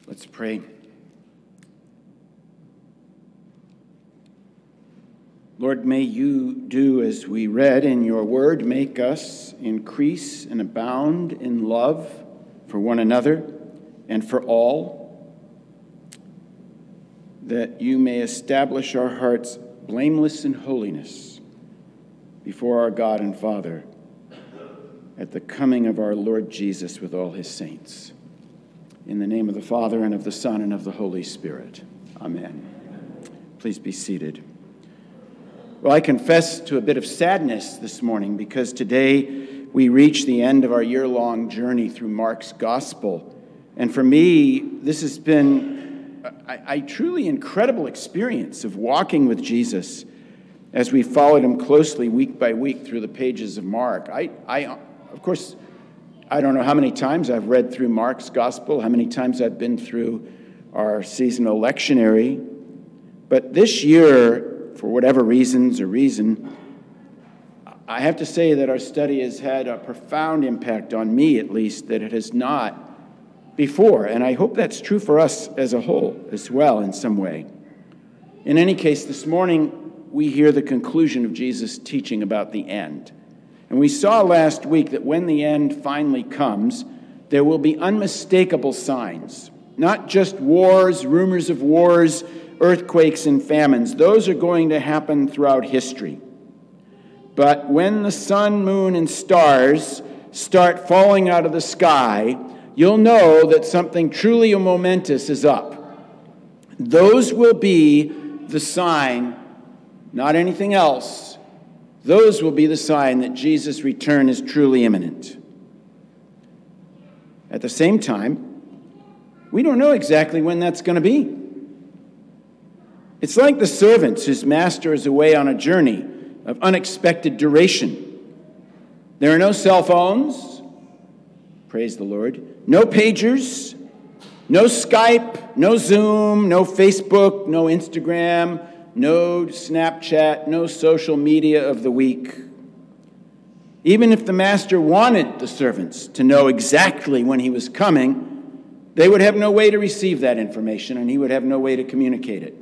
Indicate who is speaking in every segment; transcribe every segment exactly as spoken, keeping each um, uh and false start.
Speaker 1: Let's pray. Lord, may you do as we read in your word, make us increase and abound in love for one another and for all, that you may establish our hearts blameless in holiness before our God and Father at the coming of our Lord Jesus with all his saints. In the name of the Father, and of the Son, and of the Holy Spirit. Amen. Please be seated. Well, I confess to a bit of sadness this morning because today we reach the end of our year-long journey through Mark's Gospel. And for me, this has been a, a truly incredible experience of walking with Jesus as we followed him closely week by week through the pages of Mark. I, I, of course, I don't know how many times I've read through Mark's Gospel, how many times I've been through our seasonal lectionary. But this year, for whatever reasons or reason, I have to say that our study has had a profound impact on me, at least, that it has not before. And I hope that's true for us as a whole as well in some way. In any case, this morning we hear the conclusion of Jesus' teaching about the end. And we saw last week that when the end finally comes, there will be unmistakable signs. Not just wars, rumors of wars, earthquakes, and famines. Those are going to happen throughout history. But when the sun, moon, and stars start falling out of the sky, you'll know that something truly momentous is up. Those will be the sign, not anything else. Those will be the sign that Jesus' return is truly imminent. At the same time, we don't know exactly when that's going to be. It's like the servants whose master is away on a journey of unexpected duration. There are no cell phones, praise the Lord, no pagers, no Skype, no Zoom, no Facebook, no Instagram, no Snapchat, no social media of the week. Even if the master wanted the servants to know exactly when he was coming, they would have no way to receive that information, and he would have no way to communicate it.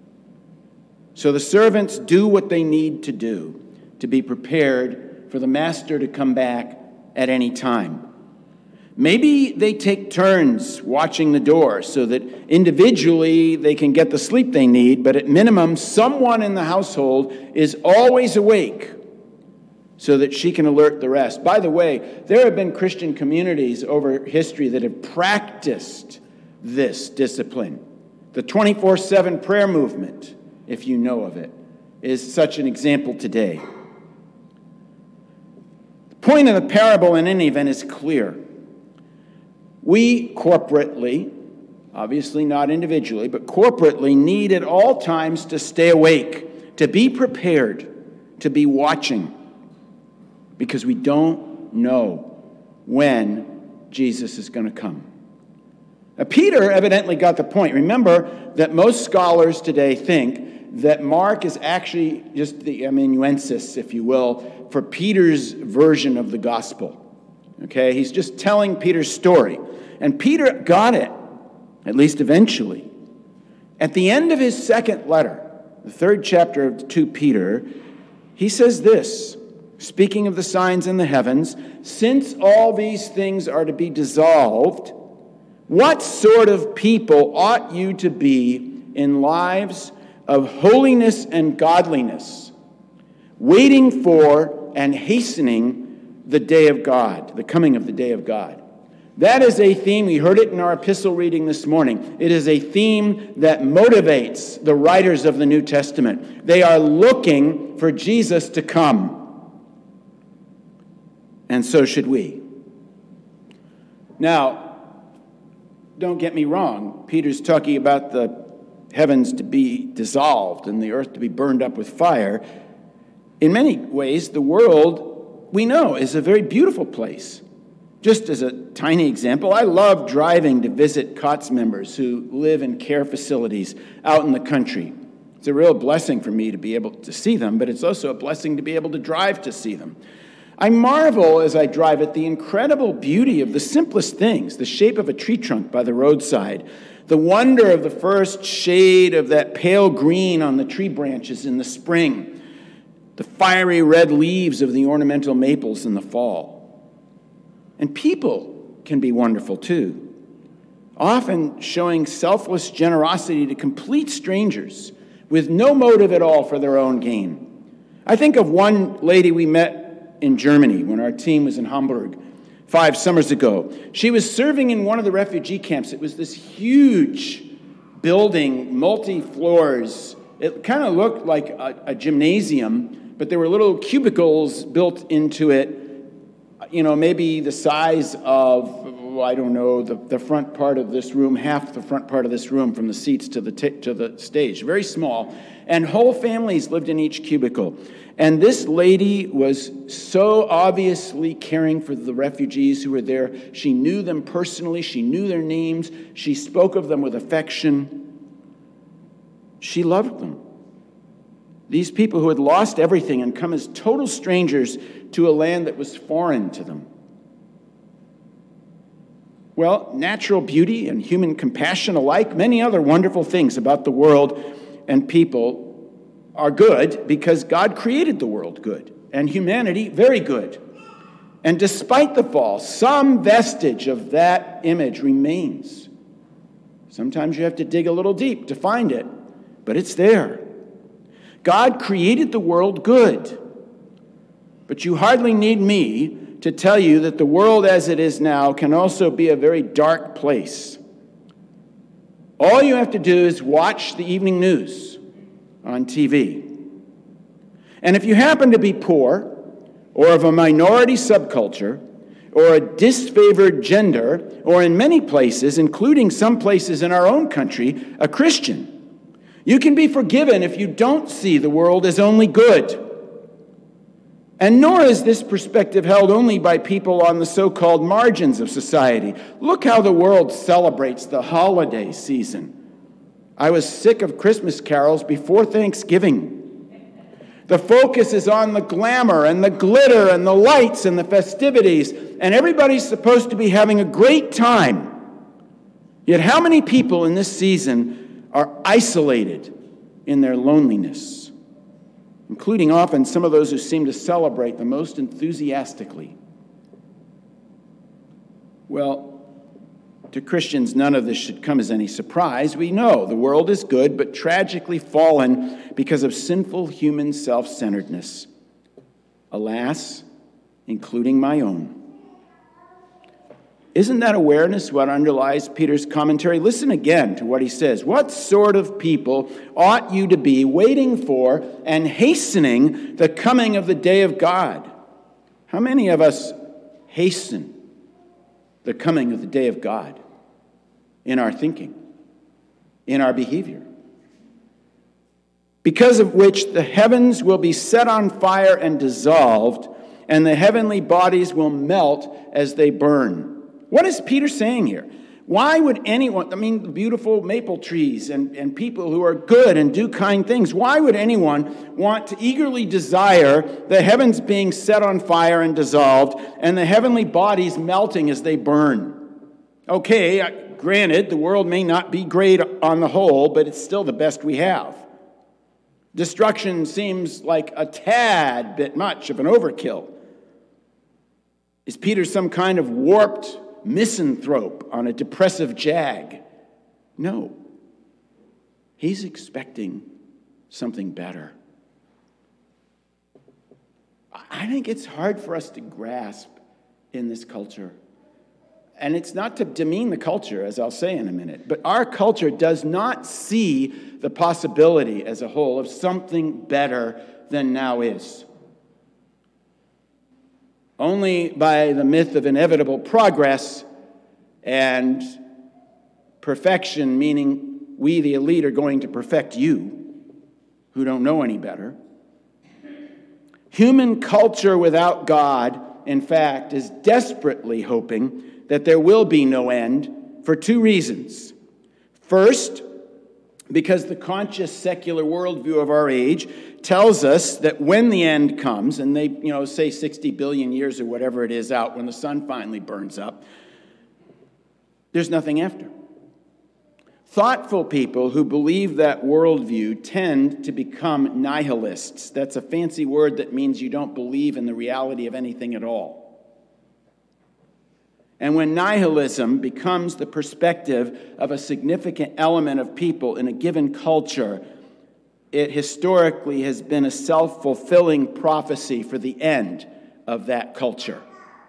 Speaker 1: So the servants do what they need to do to be prepared for the master to come back at any time. Maybe they take turns watching the door so that individually they can get the sleep they need, but at minimum, someone in the household is always awake so that she can alert the rest. By the way, there have been Christian communities over history that have practiced this discipline. The twenty-four seven prayer movement, if you know of it, is such an example today. The point of the parable in any event is clear. We corporately, obviously not individually, but corporately need at all times to stay awake, to be prepared, to be watching, because we don't know when Jesus is going to come. Now, Peter evidently got the point. Remember that most scholars today think that Mark is actually just the amanuensis, if you will, for Peter's version of the gospel. Okay, he's just telling Peter's story. And Peter got it, at least eventually. At the end of his second letter, the third chapter of Second Peter, he says this, speaking of the signs in the heavens, since all these things are to be dissolved, what sort of people ought you to be in lives of holiness and godliness, waiting for and hastening the day of God, the coming of the day of God? That is a theme, we heard it in our epistle reading this morning. It is a theme that motivates the writers of the New Testament. They are looking for Jesus to come. And so should we. Now, don't get me wrong. Peter's talking about the heavens to be dissolved and the earth to be burned up with fire. In many ways, the world, we know, is a very beautiful place. Just as a tiny example, I love driving to visit C O T S members who live in care facilities out in the country. It's a real blessing for me to be able to see them, but it's also a blessing to be able to drive to see them. I marvel as I drive at the incredible beauty of the simplest things, the shape of a tree trunk by the roadside, the wonder of the first shade of that pale green on the tree branches in the spring, the fiery red leaves of the ornamental maples in the fall. And people can be wonderful too, often showing selfless generosity to complete strangers with no motive at all for their own gain. I think of one lady we met in Germany when our team was in Hamburg five summers ago. She was serving in one of the refugee camps. It was this huge building, multi-floors. It kind of looked like a, a gymnasium, but there were little cubicles built into it, you know, maybe the size of, I don't know, the, the front part of this room, half the front part of this room from the seats to the t- to the stage, very small. And whole families lived in each cubicle. And this lady was so obviously caring for the refugees who were there. She knew them personally. She knew their names. She spoke of them with affection. She loved them. These people who had lost everything and come as total strangers to a land that was foreign to them. Well, natural beauty and human compassion alike, many other wonderful things about the world and people are good because God created the world good and humanity very good. And despite the fall, some vestige of that image remains. Sometimes you have to dig a little deep to find it, but it's there. God created the world good, but you hardly need me to tell you that the world as it is now can also be a very dark place. All you have to do is watch the evening news on T V. And if you happen to be poor, or of a minority subculture, or a disfavored gender, or in many places, including some places in our own country, a Christian, you can be forgiven if you don't see the world as only good. And nor is this perspective held only by people on the so-called margins of society. Look how the world celebrates the holiday season. I was sick of Christmas carols before Thanksgiving. The focus is on the glamour and the glitter and the lights and the festivities, and everybody's supposed to be having a great time. Yet how many people in this season are isolated in their loneliness, including often some of those who seem to celebrate the most enthusiastically? Well, to Christians, none of this should come as any surprise. We know the world is good, but tragically fallen because of sinful human self-centeredness. Alas, including my own. Isn't that awareness what underlies Peter's commentary? Listen again to what he says. What sort of people ought you to be waiting for and hastening the coming of the day of God? How many of us hasten the coming of the day of God in our thinking, in our behavior? Because of which the heavens will be set on fire and dissolved, and the heavenly bodies will melt as they burn. What is Peter saying here? Why would anyone, I mean, beautiful maple trees and, and people who are good and do kind things, why would anyone want to eagerly desire the heavens being set on fire and dissolved and the heavenly bodies melting as they burn? Okay, granted, the world may not be great on the whole, but it's still the best we have. Destruction seems like a tad bit much of an overkill. Is Peter some kind of warped misanthrope on a depressive jag? No. He's expecting something better. I think it's hard for us to grasp in this culture. And it's not to demean the culture, as I'll say in a minute, but our culture does not see the possibility as a whole of something better than now is. Only by the myth of inevitable progress and perfection, meaning we, the elite, are going to perfect you, who don't know any better. Human culture without God, in fact, is desperately hoping that there will be no end for two reasons. First, Because the conscious secular worldview of our age tells us that when the end comes, and they, you know, say sixty billion years or whatever it is out, when the sun finally burns up, there's nothing after. Thoughtful people who believe that worldview tend to become nihilists. That's a fancy word that means you don't believe in the reality of anything at all. And when nihilism becomes the perspective of a significant element of people in a given culture, it historically has been a self-fulfilling prophecy for the end of that culture.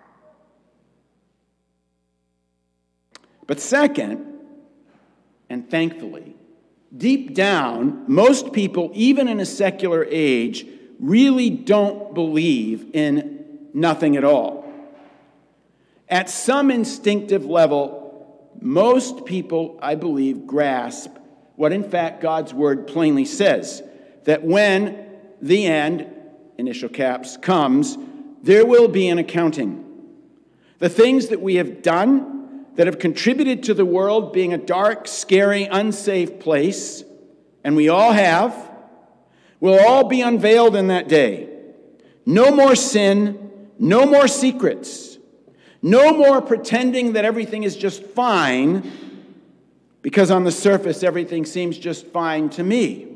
Speaker 1: But second, and thankfully, deep down, most people, even in a secular age, really don't believe in nothing at all. At some instinctive level, most people, I believe, grasp what in fact God's word plainly says, that when the end, initial caps, comes, there will be an accounting. The things that we have done that have contributed to the world being a dark, scary, unsafe place, and we all have, will all be unveiled in that day. No more sin, no more secrets, no more pretending that everything is just fine, because on the surface everything seems just fine to me.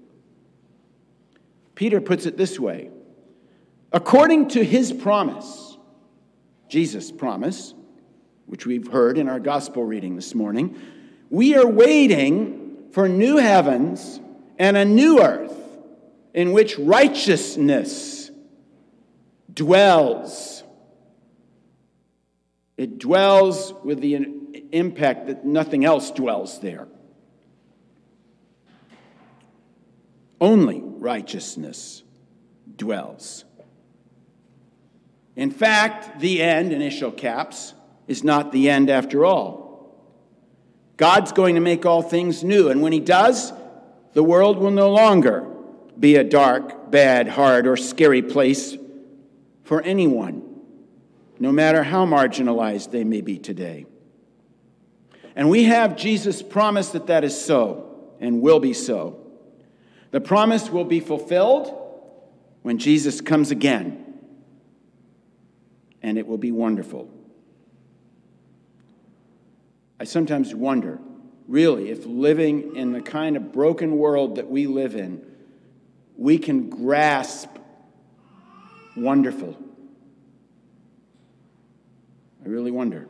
Speaker 1: Peter puts it this way: according to his promise, Jesus' promise, which we've heard in our gospel reading this morning, we are waiting for new heavens and a new earth in which righteousness dwells. It dwells with the impact that nothing else dwells there. Only righteousness dwells. In fact, the end, initial caps, is not the end after all. God's going to make all things new, and when he does, the world will no longer be a dark, bad, hard, or scary place for anyone, no matter how marginalized they may be today. And we have Jesus' promise that that is so, and will be so. The promise will be fulfilled when Jesus comes again, and it will be wonderful. I sometimes wonder, really, if living in the kind of broken world that we live in, we can grasp wonderful. I really wonder.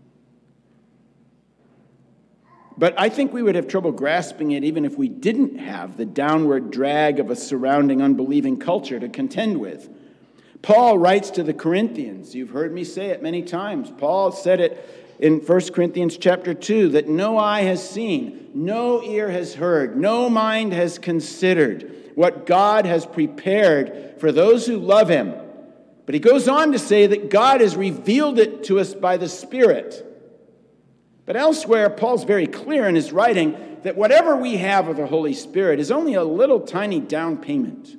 Speaker 1: But I think we would have trouble grasping it even if we didn't have the downward drag of a surrounding unbelieving culture to contend with. Paul writes to the Corinthians. You've heard me say it many times. Paul said it in First Corinthians chapter two, that no eye has seen, no ear has heard, no mind has considered what God has prepared for those who love him. But he goes on to say that God has revealed it to us by the Spirit. But elsewhere, Paul's very clear in his writing that whatever we have of the Holy Spirit is only a little tiny down payment.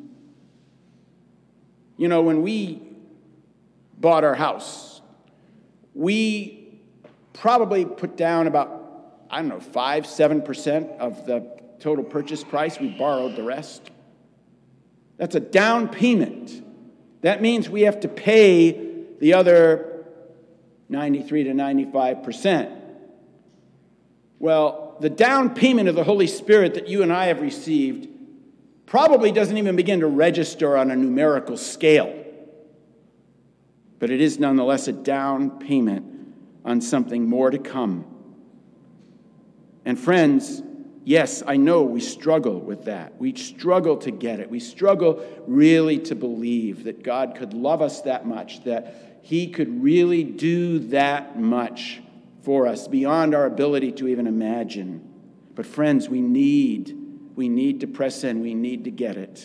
Speaker 1: You know, when we bought our house, we probably put down about, I don't know, five, seven percent of the total purchase price. We borrowed the rest. That's a down payment. That means we have to pay the other ninety-three to ninety-five percent. Well, the down payment of the Holy Spirit that you and I have received probably doesn't even begin to register on a numerical scale. But it is nonetheless a down payment on something more to come. And friends, yes, I know we struggle with that. We struggle to get it. We struggle really to believe that God could love us that much, that he could really do that much for us beyond our ability to even imagine. But friends, we need, we need to press in. We need to get it.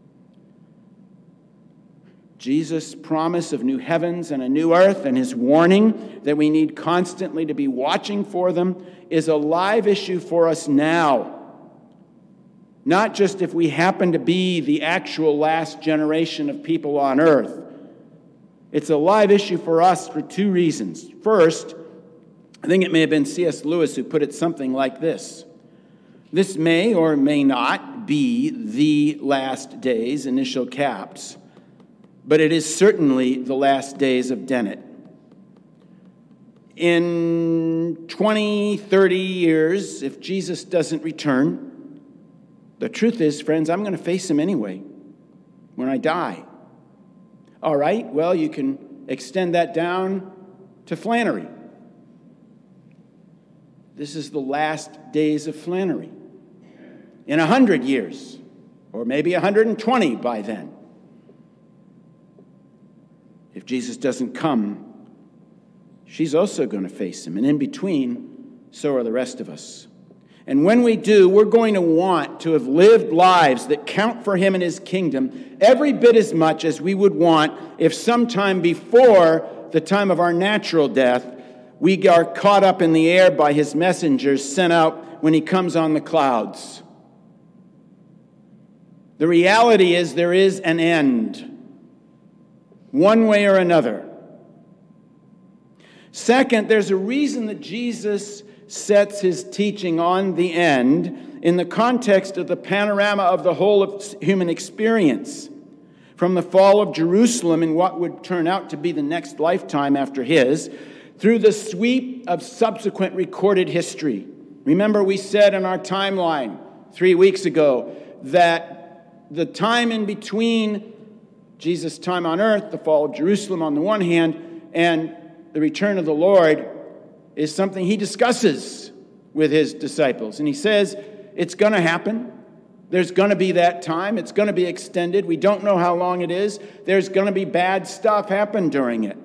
Speaker 1: Jesus' promise of new heavens and a new earth and his warning that we need constantly to be watching for them is a live issue for us now. Not just if we happen to be the actual last generation of people on earth. It's a live issue for us for two reasons. First, I think it may have been C S Lewis who put it something like this. This may or may not be the last days, initial caps, but it is certainly the last days of Dennett. In twenty, thirty years, if Jesus doesn't return, the truth is, friends, I'm going to face him anyway when I die. All right, well, you can extend that down to Flannery. This is the last days of Flannery. In a hundred years, or maybe one hundred twenty by then, if Jesus doesn't come, she's also going to face him. And in between, so are the rest of us. And when we do, we're going to want to have lived lives that count for him and his kingdom every bit as much as we would want if sometime before the time of our natural death, we are caught up in the air by his messengers sent out when he comes on the clouds. The reality is there is an end, one way or another. Second, there's a reason that Jesus sets his teaching on the end in the context of the panorama of the whole of human experience, from the fall of Jerusalem in what would turn out to be the next lifetime after his, through the sweep of subsequent recorded history. Remember, we said in our timeline three weeks ago that the time in between Jesus' time on earth, the fall of Jerusalem on the one hand, and the return of the Lord is something he discusses with his disciples. And he says, it's going to happen. There's going to be that time. It's going to be extended. We don't know how long it is. There's going to be bad stuff happen during it.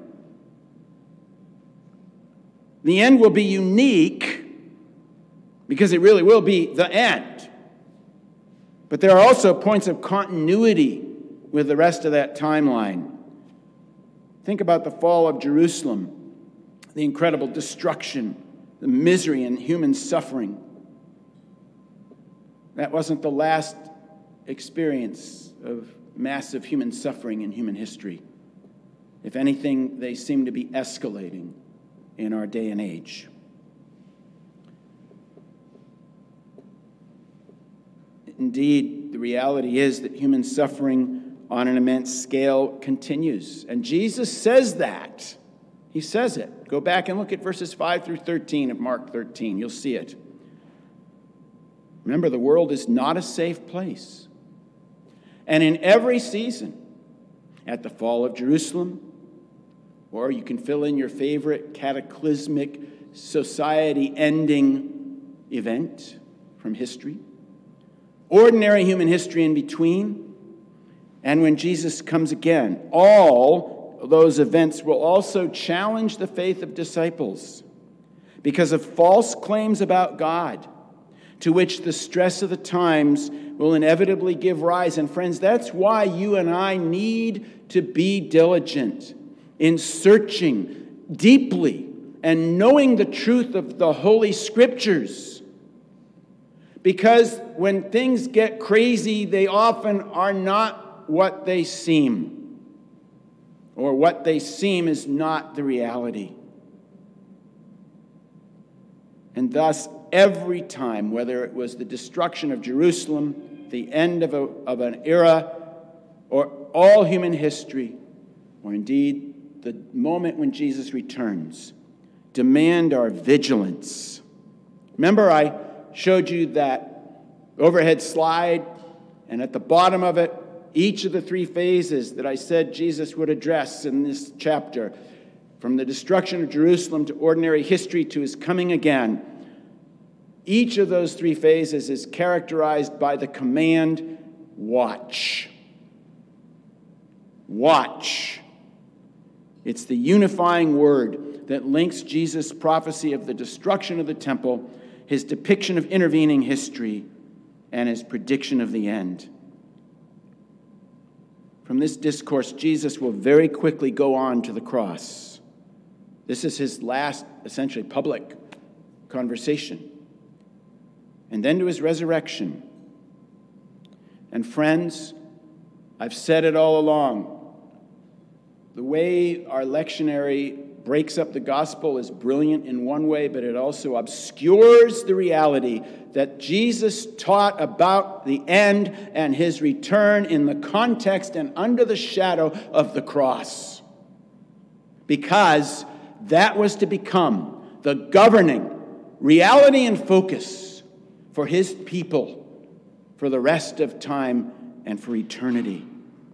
Speaker 1: The end will be unique because it really will be the end. But there are also points of continuity with the rest of that timeline. Think about the fall of Jerusalem, the incredible destruction, the misery and human suffering. That wasn't the last experience of massive human suffering in human history. If anything, they seem to be escalating in our day and age. Indeed, the reality is that human suffering on an immense scale continues. And Jesus says that. He says it. Go back and look at verses five through thirteen of Mark thirteen. You'll see it. Remember, the world is not a safe place. And in every season, at the fall of Jerusalem, or you can fill in your favorite cataclysmic society-ending event from history, ordinary human history in between, and when Jesus comes again, all those events will also challenge the faith of disciples because of false claims about God, to which the stress of the times will inevitably give rise. And friends, that's why you and I need to be diligent in searching deeply and knowing the truth of the Holy Scriptures. Because when things get crazy, they often are not what they seem. Or what they seem is not the reality. And thus, every time, whether it was the destruction of Jerusalem, the end of, a, of an era, or all human history, or indeed the moment when Jesus returns, demand our vigilance. Remember, I showed you that overhead slide, and at the bottom of it, each of the three phases that I said Jesus would address in this chapter, from the destruction of Jerusalem to ordinary history to his coming again, each of those three phases is characterized by the command, watch. Watch. It's the unifying word that links Jesus' prophecy of the destruction of the temple, his depiction of intervening history, and his prediction of the end. From this discourse, Jesus will very quickly go on to the cross. This is his last, essentially, public conversation. And then to his resurrection. And friends, I've said it all along. The way our lectionary breaks up the gospel is brilliant in one way, but it also obscures the reality that Jesus taught about the end and his return in the context and under the shadow of the cross. Because that was to become the governing reality and focus for his people for the rest of time and for eternity.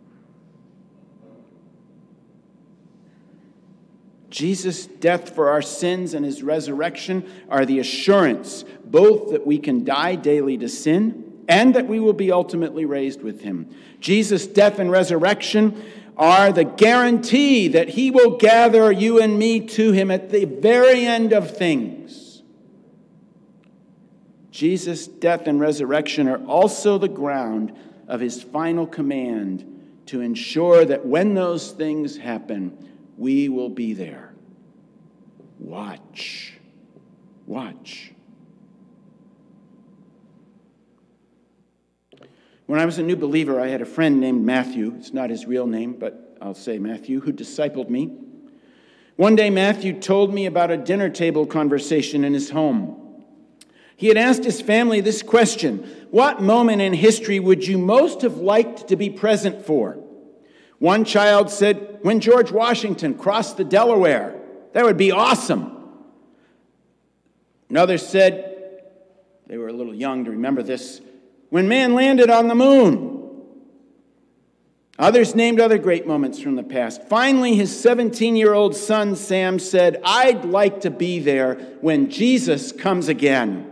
Speaker 1: Jesus' death for our sins and his resurrection are the assurance both that we can die daily to sin and that we will be ultimately raised with him. Jesus' death and resurrection are the guarantee that he will gather you and me to him at the very end of things. Jesus' death and resurrection are also the ground of his final command to ensure that when those things happen, we will be there. Watch. Watch. When I was a new believer, I had a friend named Matthew. It's not his real name, but I'll say Matthew, who discipled me. One day, Matthew told me about a dinner table conversation in his home. He had asked his family this question: what moment in history would you most have liked to be present for? One child said, when George Washington crossed the Delaware. That would be awesome. Another said, they were a little young to remember this, when man landed on the moon. Others named other great moments from the past. Finally, his seventeen-year-old son, Sam, said, I'd like to be there when Jesus comes again.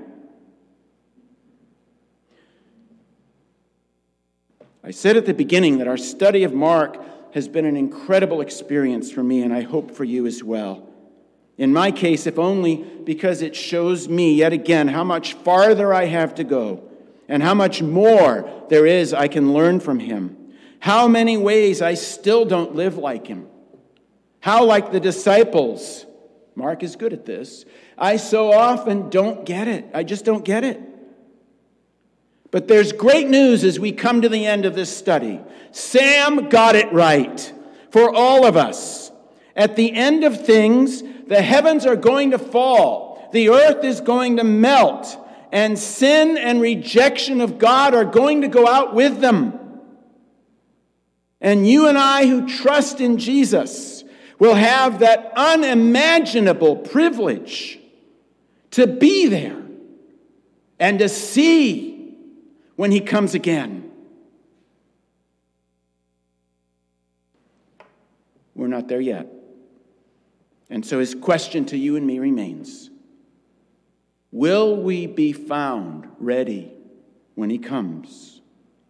Speaker 1: I said at the beginning that our study of Mark has been an incredible experience for me, and I hope for you as well. In my case, if only because it shows me yet again how much farther I have to go and how much more there is I can learn from him. How many ways I still don't live like him. How, like the disciples, Mark is good at this, I so often don't get it. I just don't get it. But there's great news as we come to the end of this study. Sam got it right for all of us. At the end of things, the heavens are going to fall. The earth is going to melt. And sin and rejection of God are going to go out with them. And you and I who trust in Jesus will have that unimaginable privilege to be there and to see when he comes again. We're not there yet. And so his question to you and me remains, will we be found ready when he comes?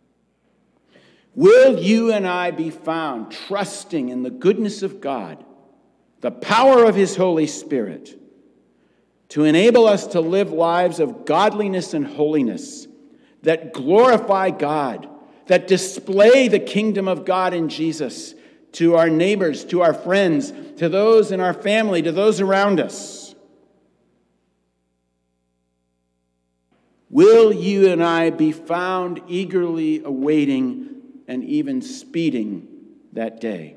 Speaker 1: Will you and I be found trusting in the goodness of God, the power of his Holy Spirit, to enable us to live lives of godliness and holiness that glorify God, that display the kingdom of God in Jesus to our neighbors, to our friends, to those in our family, to those around us? Will you and I be found eagerly awaiting and even speeding that day?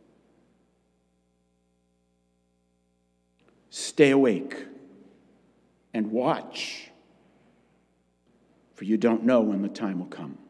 Speaker 1: Stay awake and watch, for you don't know when the time will come.